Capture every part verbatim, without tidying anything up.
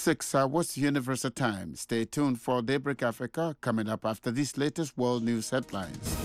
six hours Universal Time. Stay tuned for Daybreak Africa coming up after these latest world news headlines.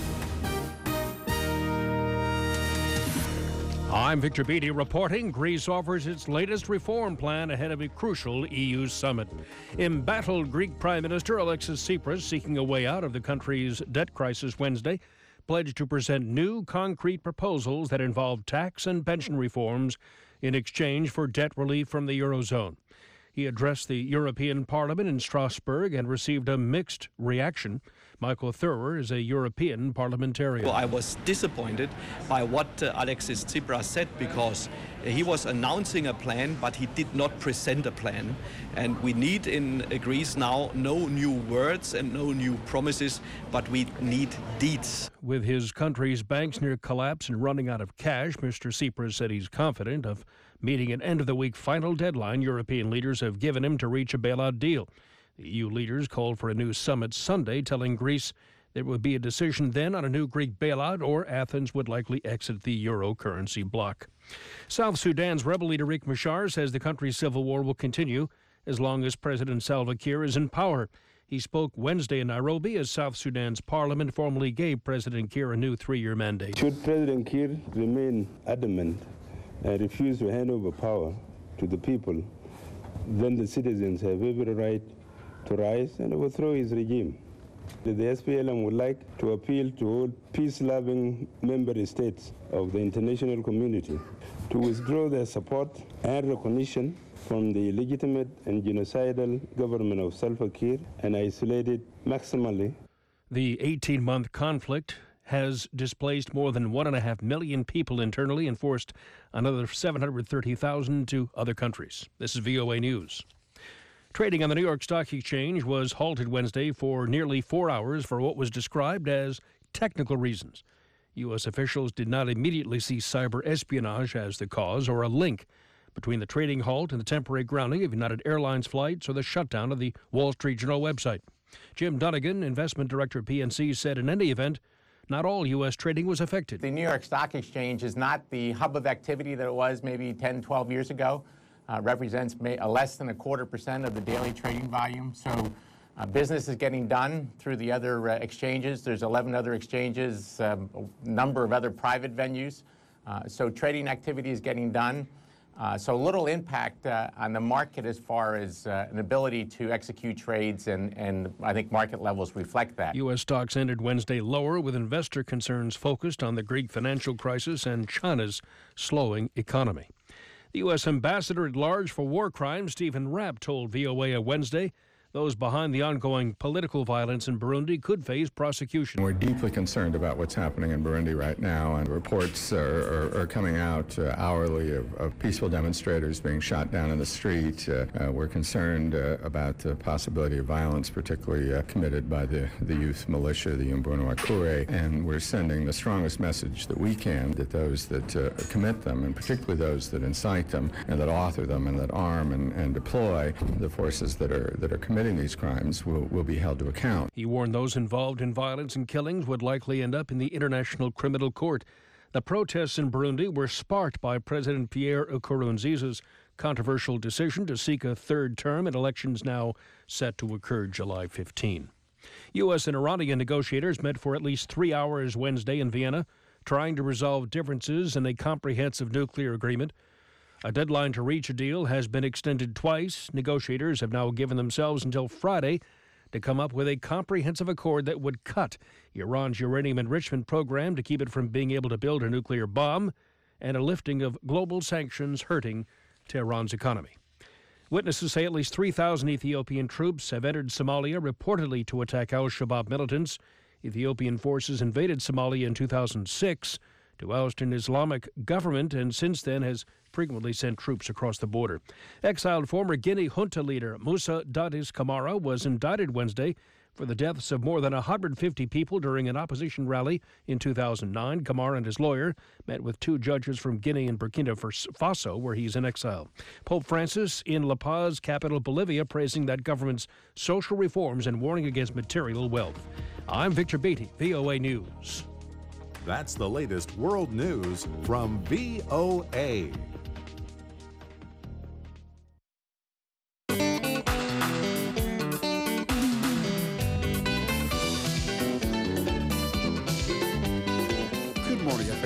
I'm Victor Beattie reporting. Greece offers its latest reform plan ahead of a crucial E U summit. Embattled Greek Prime Minister Alexis Tsipras, seeking a way out of the country's debt crisis Wednesday, pledged to present new concrete proposals that involve tax and pension reforms in exchange for debt relief from the Eurozone. He addressed the European Parliament in Strasbourg and received a mixed reaction. Michael Thurwer is a European parliamentarian. Well, I was disappointed by what uh, Alexis Tsipras said, because he was announcing a plan, but he did not present a plan. And we need in uh, Greece now no new words and no new promises, but we need deeds. With his country's banks near collapse and running out of cash, Mister Tsipras said he's confident of meeting an end-of-the-week final deadline European leaders have given him to reach a bailout deal. The E U leaders called for a new summit Sunday, telling Greece there would be a decision then on a new Greek bailout, or Athens would likely exit the euro currency bloc. South Sudan's rebel leader Riek Machar says the country's civil war will continue as long as President Salva Kiir is in power. He spoke Wednesday in Nairobi as South Sudan's parliament formally gave President Kiir a new three-year mandate. Should President Kiir remain adamant and refuse to hand over power to the people, then the citizens have every right to rise and overthrow his regime. The S P L M would like to appeal to all peace-loving member states of the international community to withdraw their support and recognition from the illegitimate and genocidal government of Salva Kiir and isolate it maximally. The eighteen-month conflict has displaced more than one and a half million people internally and forced another seven hundred thirty thousand to other countries. This is V O A News. Trading on the New York Stock Exchange was halted Wednesday for nearly four hours for what was described as technical reasons. U S officials did not immediately see cyber espionage as the cause or a link between the trading halt and the temporary grounding of United Airlines flights or the shutdown of the Wall Street Journal website. Jim Dunnigan, investment director at P N C, said in any event, not all U S trading was affected. The New York Stock Exchange is not the hub of activity that it was maybe ten, twelve years ago. Uh, represents may, uh, less than a quarter percent of the daily trading volume. So uh, business is getting done through the other uh, exchanges. There's eleven other exchanges, um, a number of other private venues. Uh, so trading activity is getting done. Uh, so little impact uh, on the market as far as uh, an ability to execute trades, and, and I think market levels reflect that. U S stocks ended Wednesday lower, with investor concerns focused on the Greek financial crisis and China's slowing economy. The U S ambassador at large for war crimes, Stephen Rapp, told V O A on Wednesday those behind the ongoing political violence in Burundi could face prosecution. We're deeply concerned about what's happening in Burundi right now, and reports are, are, are coming out uh, hourly of, of peaceful demonstrators being shot down in the street. Uh, uh, we're concerned uh, about the possibility of violence, particularly uh, committed by the, the youth militia, the Imbonerakure, and we're sending the strongest message that we can that those that uh, commit them, and particularly those that incite them and that author them and that arm and, and deploy the forces that are that are committing these crimes will, will be held to account. He warned those involved in violence and killings would likely end up in the International Criminal Court. The protests in Burundi were sparked by President Pierre Nkurunziza's controversial decision to seek a third term in elections now set to occur July fifteenth. U S and Iranian negotiators met for at least three hours Wednesday in Vienna, trying to resolve differences in a comprehensive nuclear agreement. A deadline to reach a deal has been extended twice. Negotiators have now given themselves until Friday to come up with a comprehensive accord that would cut Iran's uranium enrichment program to keep it from being able to build a nuclear bomb, and a lifting of global sanctions hurting Tehran's economy. Witnesses say at least three thousand Ethiopian troops have entered Somalia, reportedly to attack al-Shabaab militants. Ethiopian forces invaded Somalia in two thousand six to oust an Islamic government, and since then has frequently sent troops across the border. Exiled former Guinea junta leader Musa Dadis Camara was indicted Wednesday for the deaths of more than one hundred fifty people during an opposition rally in two thousand nine. Camara and his lawyer met with two judges from Guinea and Burkina Faso, where he's in exile. Pope Francis in La Paz, capital Bolivia, praising that government's social reforms and warning against material wealth. I'm Victor Beattie, V O A News. That's the latest world news from V O A.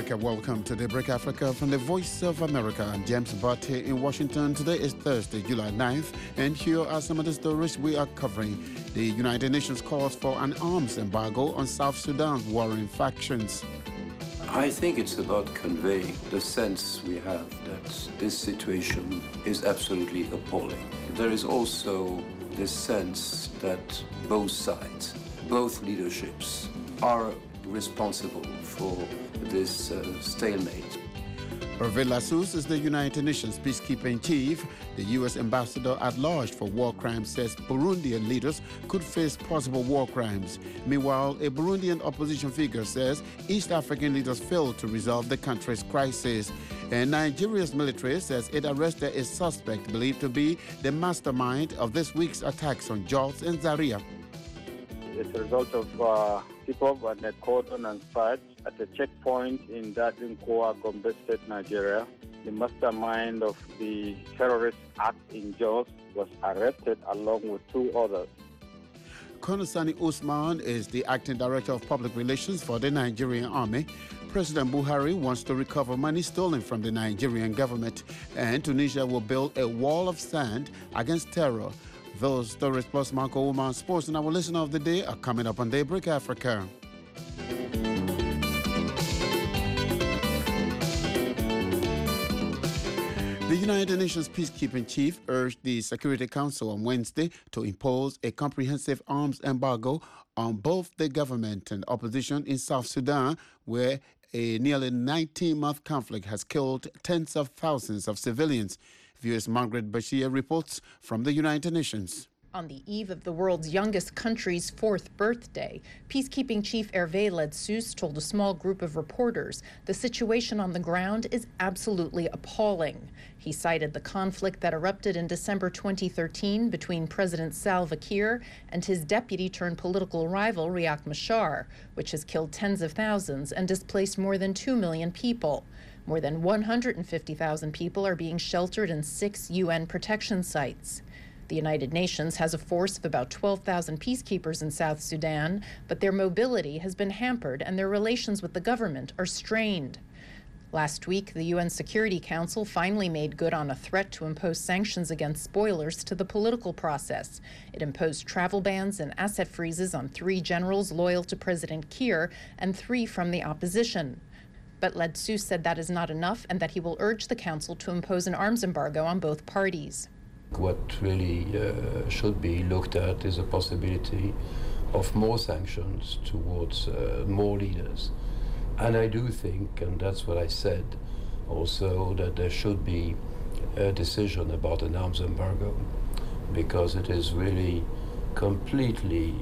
Africa. Welcome to Daybreak Africa from the Voice of America. I'm James Butt here in Washington. Today is Thursday, July ninth, and here are some of the stories we are covering. The United Nations calls for an arms embargo on South Sudan's warring factions. I think it's about conveying the sense we have that this situation is absolutely appalling. There is also this sense that both sides, both leaderships, are responsible for this uh, stalemate. Hervé Lassous is the United Nations peacekeeping chief. The U S ambassador at large for war crimes says Burundian leaders could face possible war crimes. Meanwhile, a Burundian opposition figure says East African leaders failed to resolve the country's crisis. And Nigeria's military says it arrested a suspect believed to be the mastermind of this week's attacks on Jos and Zaria. It's a result of uh, people were cordon and search at a checkpoint in Dadinkoa, Gombe State, Nigeria. The mastermind of the terrorist act in Jos was arrested along with two others. Colonel Sani Usman is the acting director of public relations for the Nigerian army. President Buhari wants to recover money stolen from the Nigerian government, and Tunisia will build a wall of sand against terror. Those stories plus Marco Woman Sports and our listener of the day are coming up on Daybreak Africa. The United Nations peacekeeping chief urged the Security Council on Wednesday to impose a comprehensive arms embargo on both the government and opposition in South Sudan, where a nearly nineteen-month conflict has killed tens of thousands of civilians. V O A's Margaret Bashir reports from the United Nations. On the eve of the world's youngest country's fourth birthday, peacekeeping chief Hervé Ladsous told a small group of reporters the situation on the ground is absolutely appalling. He cited the conflict that erupted in December twenty thirteen between President Salva Kiir and his deputy-turned-political rival Riek Machar, which has killed tens of thousands and displaced more than two million people. More than one hundred fifty thousand people are being sheltered in six U N protection sites. The United Nations has a force of about twelve thousand peacekeepers in South Sudan, but their mobility has been hampered and their relations with the government are strained. Last week, the U N Security Council finally made good on a threat to impose sanctions against spoilers to the political process. It imposed travel bans and asset freezes on three generals loyal to President Kiir and three from the opposition. But Ladsous said that is not enough and that he will urge the Council to impose an arms embargo on both parties. What really uh, should be looked at is a possibility of more sanctions towards uh, more leaders. And I do think, and that's what I said also, that there should be a decision about an arms embargo, because it is really completely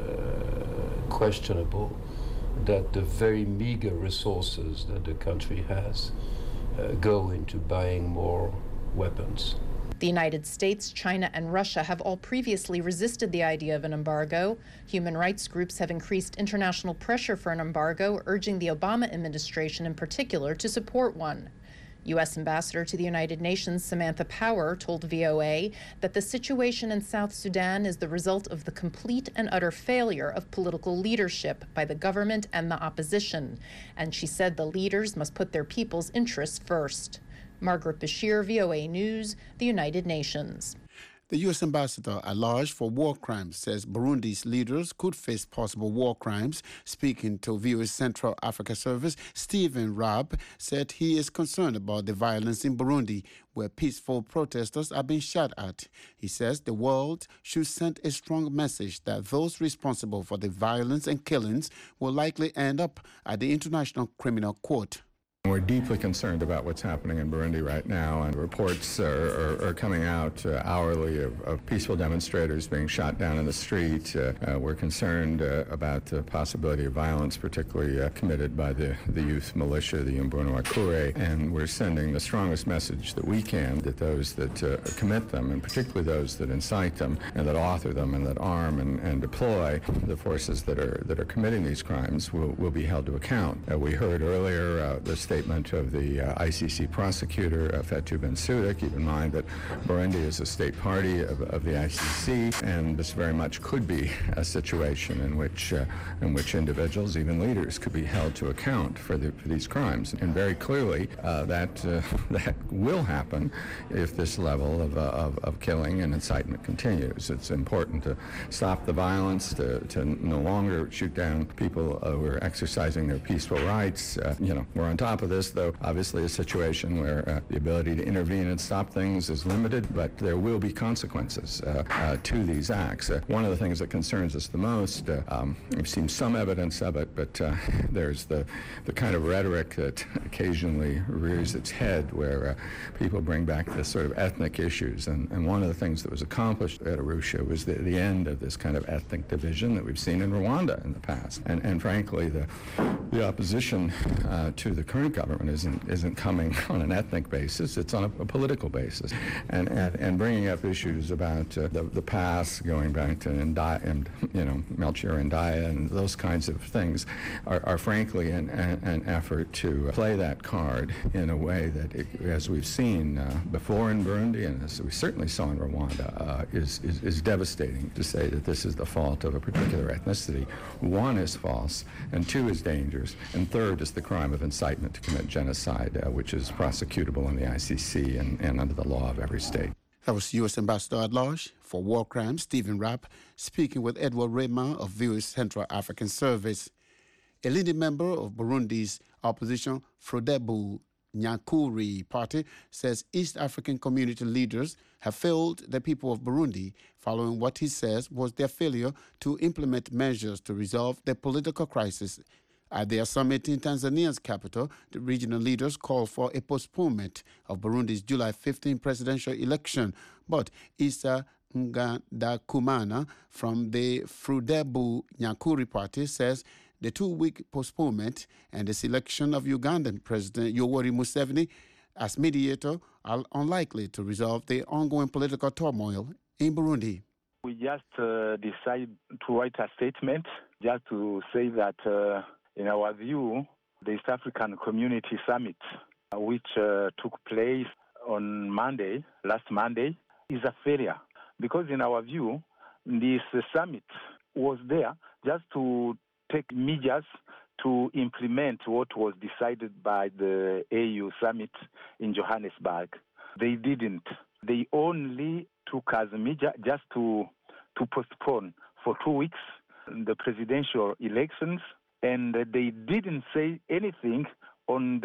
uh, questionable that the very meager resources that the country has uh, go into buying more weapons. The United States, China, and Russia have all previously resisted the idea of an embargo. Human rights groups have increased international pressure for an embargo, urging the Obama administration in particular to support one. U S Ambassador to the United Nations Samantha Power told V O A that the situation in South Sudan is the result of the complete and utter failure of political leadership by the government and the opposition, and she said the leaders must put their people's interests first. Margaret Bashir, V O A News, the United Nations. The U S ambassador at large for war crimes says Burundi's leaders could face possible war crimes. Speaking to V O A's Central Africa Service, Stephen Raab said he is concerned about the violence in Burundi, where peaceful protesters are being shot at. He says the world should send a strong message that those responsible for the violence and killings will likely end up at the International Criminal Court. We're deeply concerned about what's happening in Burundi right now, and reports are, are, are coming out uh, hourly of, of peaceful demonstrators being shot down in the street. Uh, uh, we're concerned uh, about the possibility of violence, particularly uh, committed by the, the youth militia, the Imbonerakure, and we're sending the strongest message that we can that those that uh, commit them, and particularly those that incite them, and that author them, and that arm and, and deploy the forces that are that are committing these crimes will, will be held to account. Uh, we heard earlier uh, the state statement of the uh, I C C prosecutor, uh, Fatou Bensouda. Keep in mind that Burundi is a state party of, of the I C C, and this very much could be a situation in which uh, in which individuals, even leaders, could be held to account for, the, for these crimes. And very clearly, uh, that uh, that will happen if this level of, uh, of, of killing and incitement continues. It's important to stop the violence, to, to no longer shoot down people uh, who are exercising their peaceful rights. Uh, you know, we're on top of this, though, obviously a situation where uh, the ability to intervene and stop things is limited, but there will be consequences uh, uh, to these acts. Uh, one of the things that concerns us the most, uh, um, we've seen some evidence of it, but uh, there's the, the kind of rhetoric that occasionally rears its head where uh, people bring back this sort of ethnic issues. And, and one of the things that was accomplished at Arusha was the, the end of this kind of ethnic division that we've seen in Rwanda in the past. And, and frankly, the, the opposition uh, to the current government isn't, isn't coming on an ethnic basis, it's on a, a political basis. And, and, and bringing up issues about uh, the, the past, going back to Ndaya, and, you know, Melchior Ndaya and those kinds of things are, are frankly an, an effort to play that card in a way that, it, as we've seen uh, before in Burundi and as we certainly saw in Rwanda, uh, is, is, is devastating to say that this is the fault of a particular ethnicity. One is false, and two is dangerous, and third is the crime of incitement to commit genocide, uh, which is prosecutable in the I C C and, and under the law of every state. That was U S Ambassador at Large for War Crimes, Stephen Rapp, speaking with Edward Rema of V O A's Central African Service. A leading member of Burundi's opposition, Frodebu Nyakuri Party, says East African community leaders have failed the people of Burundi following what he says was their failure to implement measures to resolve the political crisis. At their summit in Tanzania's capital, the regional leaders called for a postponement of Burundi's July fifteenth presidential election. But Issa Ngadakumana from the Frodebu Nyakuri Party says the two-week postponement and the selection of Ugandan President Yoweri Museveni as mediator are unlikely to resolve the ongoing political turmoil in Burundi. We just uh, decided to write a statement just to say that, uh, in our view, the East African Community Summit, uh, which uh, took place on Monday, last Monday, is a failure. Because in our view, this uh, summit was there just to take measures to implement what was decided by the A U summit in Johannesburg. They didn't. They only took as a measure just to to postpone for two weeks the presidential elections, and they didn't say anything on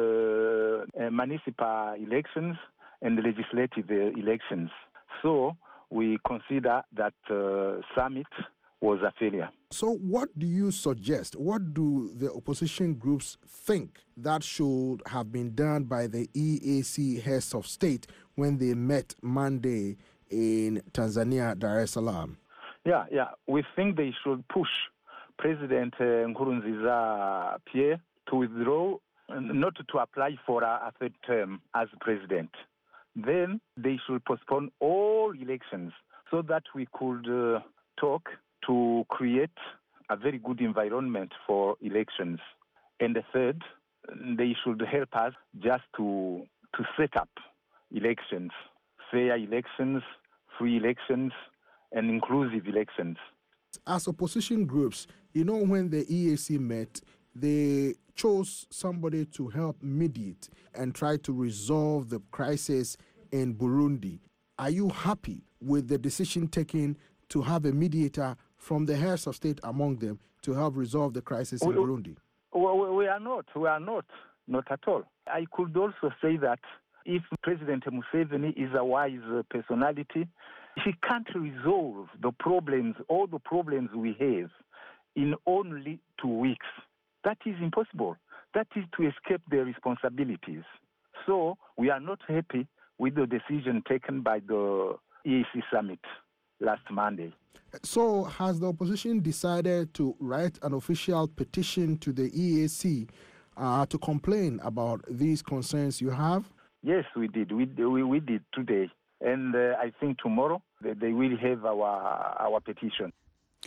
the uh, municipal elections and the legislative uh, elections. So we consider that uh, summit was a failure. So what do you suggest? What do the opposition groups think that should have been done by the E A C heads of state when they met Monday in Tanzania, Dar es Salaam? Yeah, yeah. We think they should push President uh, Nkurunziza Pierre to withdraw, not to apply for a, a third term as president. Then they should postpone all elections so that we could uh, talk to create a very good environment for elections. And the third, they should help us just to to set up elections, fair elections, free elections, and inclusive elections. As opposition groups, you know, when the E A C met, they chose somebody to help mediate and try to resolve the crisis in Burundi. Are you happy with the decision taken to have a mediator from the heads of state among them to help resolve the crisis in we, Burundi? We, we are not. We are not. Not at all. I could also say that if President Museveni is a wise personality, he can't resolve the problems, all the problems we have, in only two weeks. That is impossible. That is to escape their responsibilities. So we are not happy with the decision taken by the E A C summit last Monday. So has the opposition decided to write an official petition to the E A C uh, to complain about these concerns you have? Yes, we did. We we, we did today. And uh, I think tomorrow they, they will have our our petition.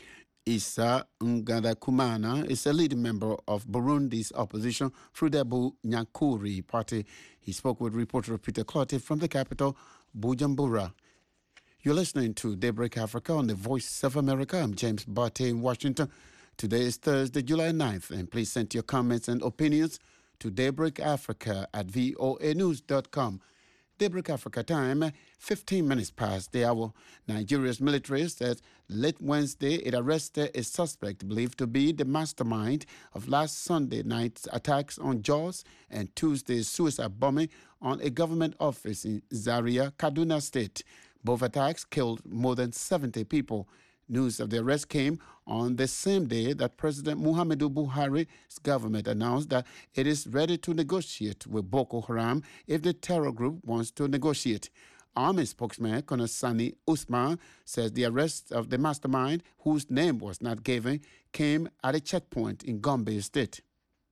Issa Ngadakumana is a leading member of Burundi's opposition Frudebu Nyankuri party. He spoke with reporter Peter Clottey from the capital, Bujumbura. You're listening to Daybreak Africa on the Voice of America. I'm James Barty in Washington. Today is Thursday, July ninth, and please send your comments and opinions to daybreakafrica at voa news dot com. Daybreak Africa time, fifteen minutes past the hour. Nigeria's military said late Wednesday it arrested a suspect believed to be the mastermind of last Sunday night's attacks on Jos and Tuesday's suicide bombing on a government office in Zaria, Kaduna State. Both attacks killed more than seventy people. News of the arrest came on the same day that President Muhammadu Buhari's government announced that it is ready to negotiate with Boko Haram if the terror group wants to negotiate. Army spokesman Colonel Sani Usman says the arrest of the mastermind, whose name was not given, came at a checkpoint in Gombe State.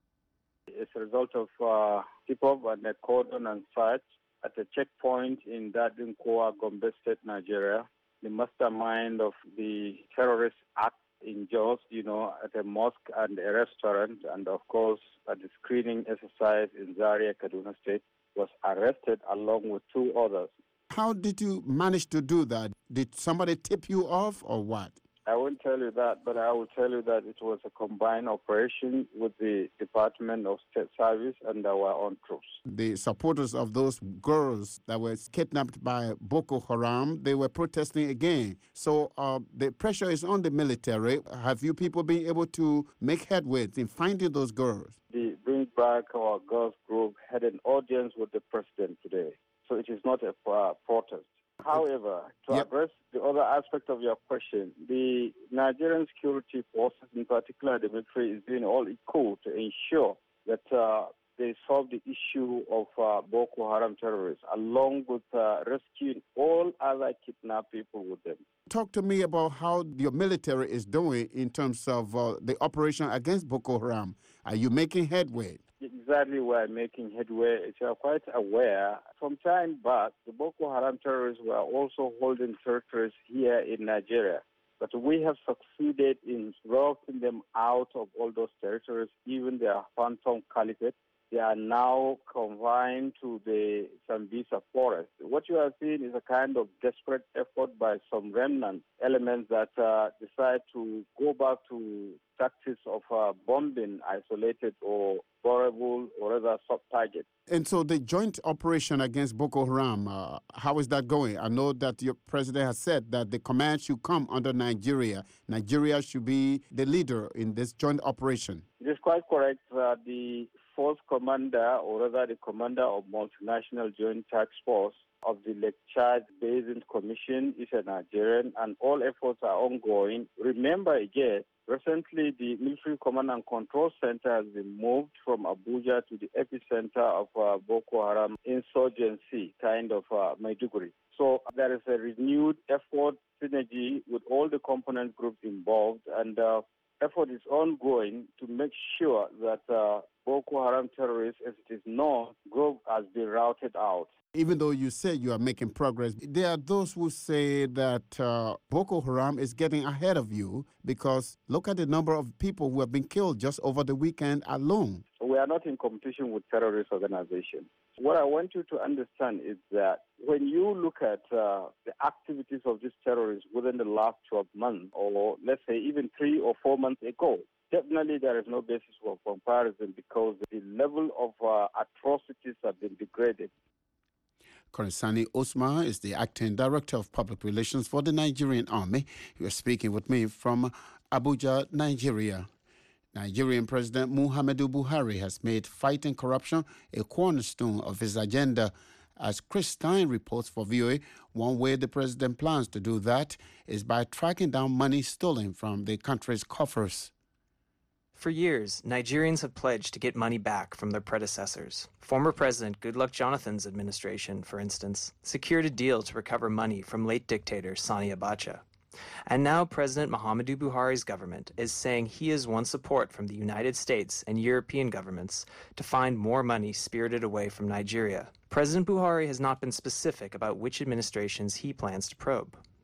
It's a result of uh, people and the cordon and search at a checkpoint in Dadinkoa, Gombe State, Nigeria. The mastermind of the terrorist act in Jos, you know, at a mosque and a restaurant, and of course at the screening exercise in Zaria, Kaduna State, was arrested along with two others. How did you manage to do that? Did somebody tip you off or what? I won't tell you that, but I will tell you that it was a combined operation with the Department of State Service and our own troops. The supporters of those girls that were kidnapped by Boko Haram, they were protesting again. So uh, the pressure is on the military. Have you people been able to make headway in finding those girls? The Bring Back Our Girls group had an audience with the president today. So it is not a uh, protest. However, to yep. address the other aspect of your question, the Nigerian security forces, in particular the military, is doing all it could to ensure that uh, they solve the issue of uh, Boko Haram terrorists, along with uh, rescuing all other kidnapped people with them. Talk to me about how your military is doing in terms of uh, the operation against Boko Haram. Are you making headway? Exactly, we're making headway. If you are quite aware, from time back, the Boko Haram terrorists were also holding territories here in Nigeria. But we have succeeded in routing them out of all those territories, even their phantom caliphate. They are now confined to the Sambisa forest. What you are seeing is a kind of desperate effort by some remnant elements that uh, decide to go back to tactics of uh, bombing isolated or vulnerable or other sub-targets. And so the joint operation against Boko Haram, uh, how is that going? I know that your president has said that the command should come under Nigeria. Nigeria should be the leader in this joint operation. It is quite correct. Uh, the force commander, or rather the commander of Multinational Joint Task Force of the Lake Chad Basin Commission is a Nigerian, and all efforts are ongoing. Remember again, recently the Military Command and Control Center has been moved from Abuja to the epicenter of uh, Boko Haram insurgency, kind of uh, Maiduguri. So there is a renewed effort, synergy with all the component groups involved, and uh, effort is ongoing to make sure that uh, Boko Haram terrorists, as it is known, group has been routed out. Even though you say you are making progress, there are those who say that uh, Boko Haram is getting ahead of you because look at the number of people who have been killed just over the weekend alone. We are not in competition with terrorist organizations. What I want you to understand is that when you look at uh, the activities of these terrorists within the last twelve months, or let's say even three or four months ago, definitely there is no basis for comparison because the level of uh, atrocities have been degraded. Colonel Sani Usman is the acting director of public relations for the Nigerian Army. He was speaking with me from Abuja, Nigeria. Nigerian President Muhammadu Buhari has made fighting corruption a cornerstone of his agenda. As Chris Stein reports for V O A, one way the president plans to do that is by tracking down money stolen from the country's coffers. For years, Nigerians have pledged to get money back from their predecessors. Former President Goodluck Jonathan's administration, for instance, secured a deal to recover money from late dictator Sani Abacha. And now President Muhammadu Buhari's government is saying he has won support from the United States and European governments to find more money spirited away from Nigeria. President Buhari has not been specific about which administrations he plans to probe.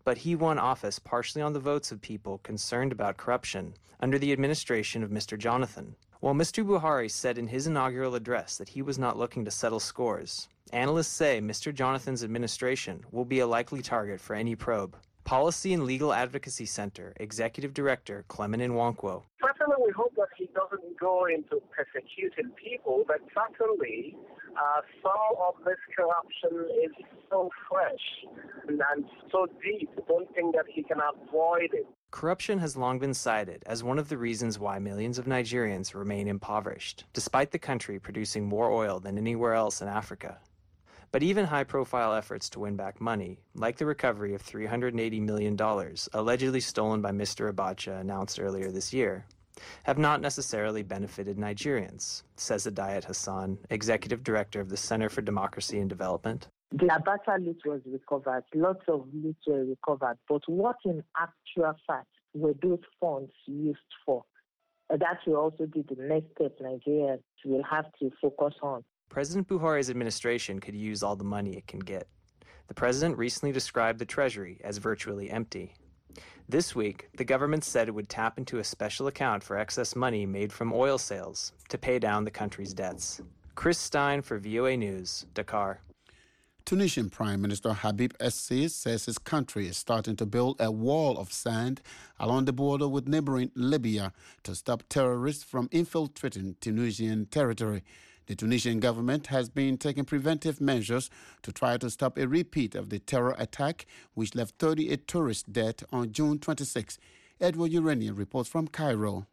But he won office partially on the votes of people concerned about corruption under the administration of Mister Jonathan. While Mister Buhari said in his inaugural address that he was not looking to settle scores, analysts say Mister Jonathan's administration will be a likely target for any probe. Policy and Legal Advocacy Center Executive Director Clement Nwankwo. Certainly, we hope that he doesn't go into persecuting people, but certainly uh, some of this corruption is so fresh and, and so deep. I don't think that he can avoid it. Corruption has long been cited as one of the reasons why millions of Nigerians remain impoverished, despite the country producing more oil than anywhere else in Africa. But even high-profile efforts to win back money, like the recovery of three hundred eighty million dollars allegedly stolen by Mister Abacha announced earlier this year, have not necessarily benefited Nigerians, says Adayat Hassan, Executive Director of the Center for Democracy and Development. The Abacha loot was recovered, lots of loot were recovered, but what in actual fact were those funds used for? That will also be the next step Nigeria will have to focus on. President Buhari's administration could use all the money it can get. The president recently described the treasury as virtually empty. This week, the government said it would tap into a special account for excess money made from oil sales to pay down the country's debts. Chris Stein for V O A News, Dakar. Tunisian Prime Minister Habib Essay says his country is starting to build a wall of sand along the border with neighboring Libya to stop terrorists from infiltrating Tunisian territory. The Tunisian government has been taking preventive measures to try to stop a repeat of the terror attack, which left thirty-eight tourists dead on June twenty-sixth. Edward Urania reports from Cairo.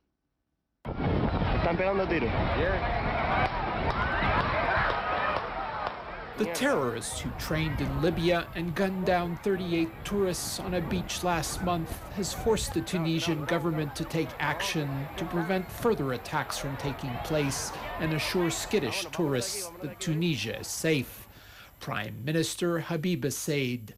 The terrorists who trained in Libya and gunned down thirty-eight tourists on a beach last month has forced the Tunisian government to take action to prevent further attacks from taking place and assure skittish tourists that Tunisia is safe. Prime Minister Habib Essay.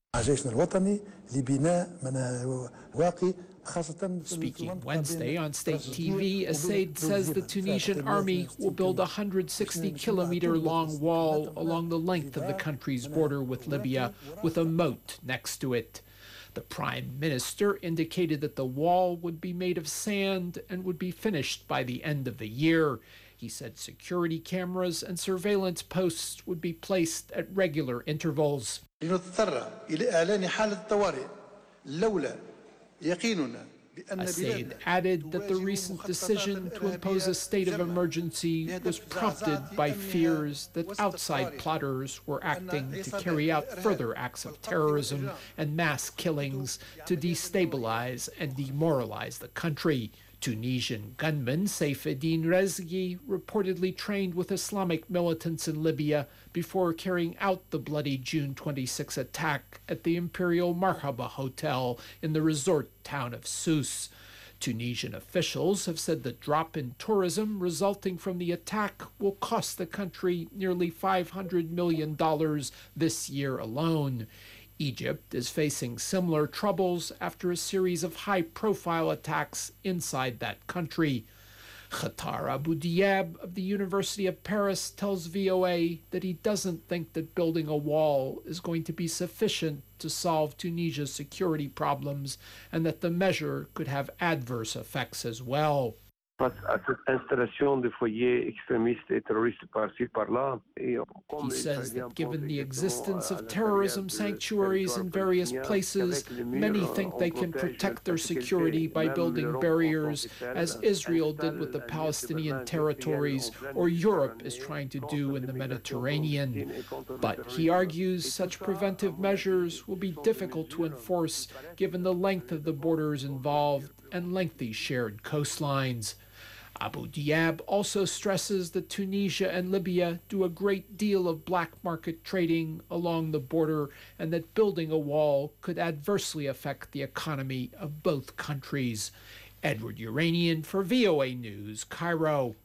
Speaking Wednesday on state T V, Essay says the Tunisian army will build a one hundred sixty kilometer long wall along the length of the country's border with Libya, with a moat next to it. The Prime Minister indicated that the wall would be made of sand and would be finished by the end of the year. He said security cameras and surveillance posts would be placed at regular intervals. Assad added that the recent decision to impose a state of emergency was prompted by fears that outside plotters were acting to carry out further acts of terrorism and mass killings to destabilize and demoralize the country. Tunisian gunman Saifeddin Rezghi reportedly trained with Islamic militants in Libya before carrying out the bloody June twenty-sixth attack at the Imperial Marhaba Hotel in the resort town of Sousse. Tunisian officials have said the drop in tourism resulting from the attack will cost the country nearly five hundred million dollars this year alone. Egypt is facing similar troubles after a series of high-profile attacks inside that country. Khatar Abu Diab of the University of Paris tells V O A that he doesn't think that building a wall is going to be sufficient to solve Tunisia's security problems, and that the measure could have adverse effects as well. He says that given the existence of terrorism sanctuaries in various places, many think they can protect their security by building barriers, as Israel did with the Palestinian territories, or Europe is trying to do in the Mediterranean. But he argues such preventive measures will be difficult to enforce given the length of the borders involved and lengthy shared coastlines. Abu Diab also stresses that Tunisia and Libya do a great deal of black market trading along the border, and that building a wall could adversely affect the economy of both countries. Edward Uranian for V O A News, Cairo.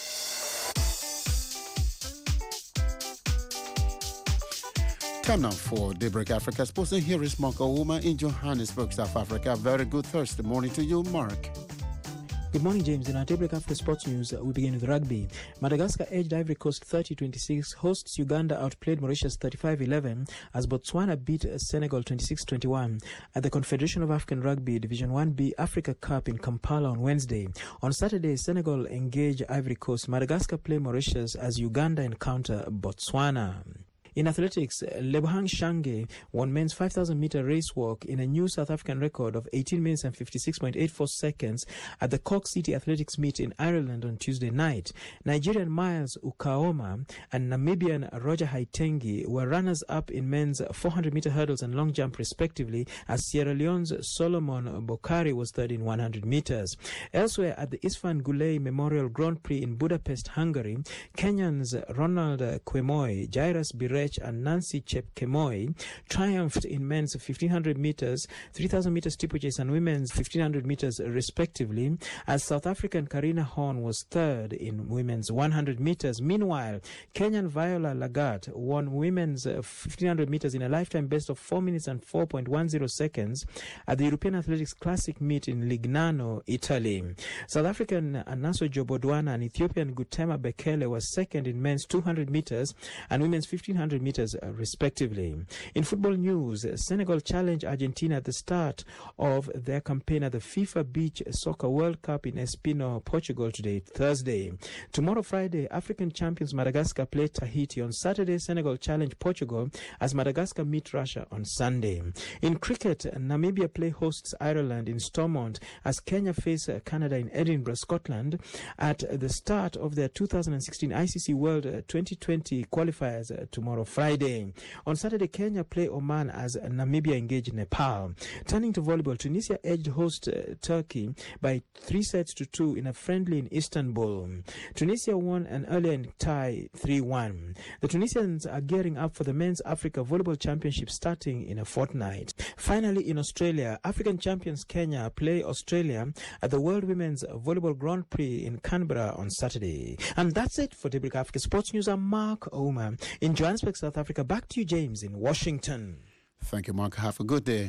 Time now for Daybreak Africa Sports, and here is Mark Ouma in Johannesburg, South Africa. Very good Thursday morning to you, Mark. Good morning, James. In our daybreak after sports news, we begin with rugby. Madagascar edged Ivory Coast thirty twenty-six. Hosts Uganda outplayed Mauritius thirty-five eleven as Botswana beat Senegal twenty-six twenty-one at the Confederation of African Rugby Division one B Africa Cup in Kampala on Wednesday. On Saturday, Senegal engage Ivory Coast. Madagascar play Mauritius as Uganda encounter Botswana. In athletics, Lebohang Shange won men's five thousand meter race walk in a new South African record of eighteen minutes and fifty-six point eight four seconds at the Cork City Athletics Meet in Ireland on Tuesday night. Nigerian Miles Ukaoma and Namibian Roger Haitengi were runners-up in men's four hundred meter hurdles and long jump respectively, as Sierra Leone's Solomon Bokari was third in one hundred meters. Elsewhere at the Isfan Gulei Memorial Grand Prix in Budapest, Hungary, Kenyans Ronald Kwemoy, Jairus Bire and Nancy Chepkemoi triumphed in men's fifteen hundred meters, three thousand meter steeplechase and women's fifteen hundred meters respectively, as South African Karina Horn was third in women's one hundred meters. Meanwhile, Kenyan Viola Lagat won women's fifteen hundred meters in a lifetime best of four minutes and four point one zero seconds at the European Athletics Classic meet in Lignano, Italy. South African Anaso Jobodwana and Ethiopian Gutema Bekele were second in men's two hundred meters and women's fifteen hundred meters uh, respectively. In football news, Senegal challenged Argentina at the start of their campaign at the FIFA Beach Soccer World Cup in Espino, Portugal today, Thursday. Tomorrow, Friday, African champions Madagascar play Tahiti. On Saturday, Senegal challenge Portugal as Madagascar meet Russia on Sunday. In cricket, Namibia play hosts Ireland in Stormont as Kenya face Canada in Edinburgh, Scotland at the start of their two thousand sixteen I C C World twenty twenty qualifiers uh, tomorrow Friday. On Saturday, Kenya play Oman as Namibia engage Nepal. Turning to volleyball, Tunisia edged host uh, Turkey by three sets to two in a friendly in Istanbul. Tunisia won an earlier tie three one. The Tunisians are gearing up for the Men's Africa Volleyball Championship starting in a fortnight. Finally, in Australia, African champions Kenya play Australia at the World Women's Volleyball Grand Prix in Canberra on Saturday. And that's it for Daybreak Africa Sports News. I'm Mark Omer in Johannesburg, South Africa. Back to you, James, in Washington. Thank you, Mark. Have a good day.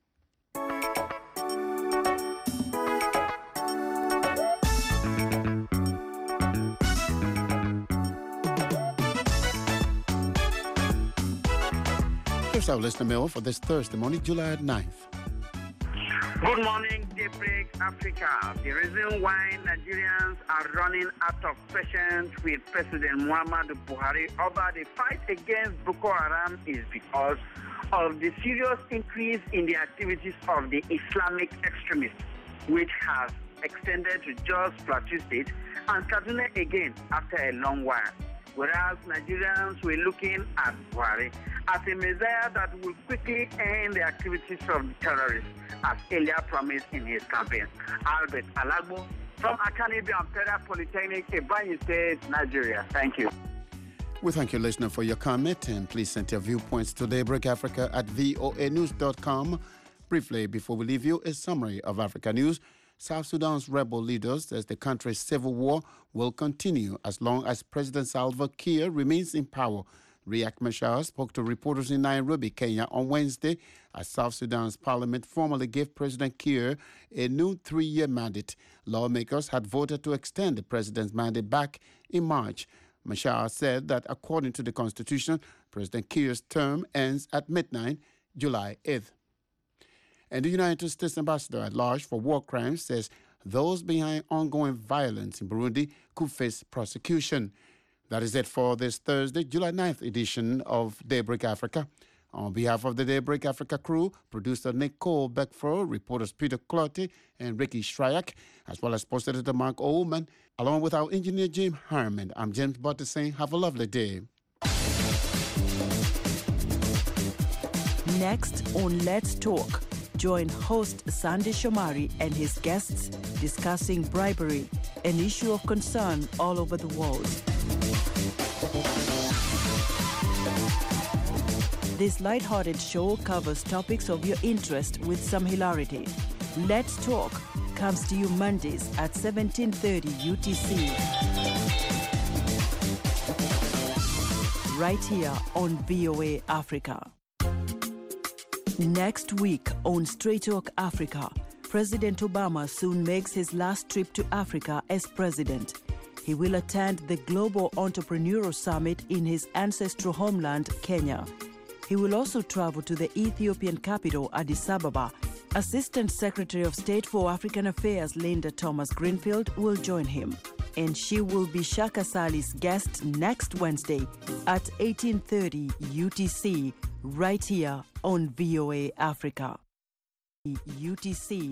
Here's our listener mail for this Thursday morning, July ninth. Good morning, Daybreak Africa. The reason why Nigerians are running out of patience with President Muhammadu Buhari over the fight against Boko Haram is because of the serious increase in the activities of the Islamic extremists, which has extended to Jos Plateau State and Kaduna again after a long while. Whereas Nigerians were looking at Buhari as a messiah that will quickly end the activities of the terrorists, as earlier promised in his campaign. Albert Alagbo from Akanibi Imperial Polytechnic, Ebonyi State, Nigeria. Thank you. We thank you, listener, for your comment, and please send your viewpoints to Daybreak Africa at voa news dot com. Briefly, before we leave you, a summary of Africa news. South Sudan's rebel leaders says the country's civil war will continue as long as President Salva Kiir remains in power. Riek Machar spoke to reporters in Nairobi, Kenya on Wednesday as South Sudan's parliament formally gave President Kiir a new three-year mandate. Lawmakers had voted to extend the president's mandate back in March. Machar said that according to the constitution, President Kiir's term ends at midnight, July eighth. And the United States ambassador at large for war crimes says those behind ongoing violence in Burundi could face prosecution. That is it for this Thursday, July ninth edition of Daybreak Africa. On behalf of the Daybreak Africa crew, producer Nicole Beckford, reporters Peter Clotty and Ricky Shryak, as well as post editor Mark Oldman, along with our engineer Jim Harmon, I'm James Butter saying have a lovely day. Next on Let's Talk, join host Sandy Shomari and his guests discussing bribery, an issue of concern all over the world. This lighthearted show covers topics of your interest with some hilarity. Let's Talk comes to you Mondays at seventeen thirty U T C. Right here on V O A Africa. Next week on Straight Talk Africa, President Obama soon makes his last trip to Africa as president. He will attend the Global Entrepreneurial Summit in his ancestral homeland, Kenya. He will also travel to the Ethiopian capital, Addis Ababa. Assistant Secretary of State for African Affairs, Linda Thomas-Greenfield, will join him. And she will be Shaka Sali's guest next Wednesday at eighteen thirty U T C, right here on V O A Africa. U T C.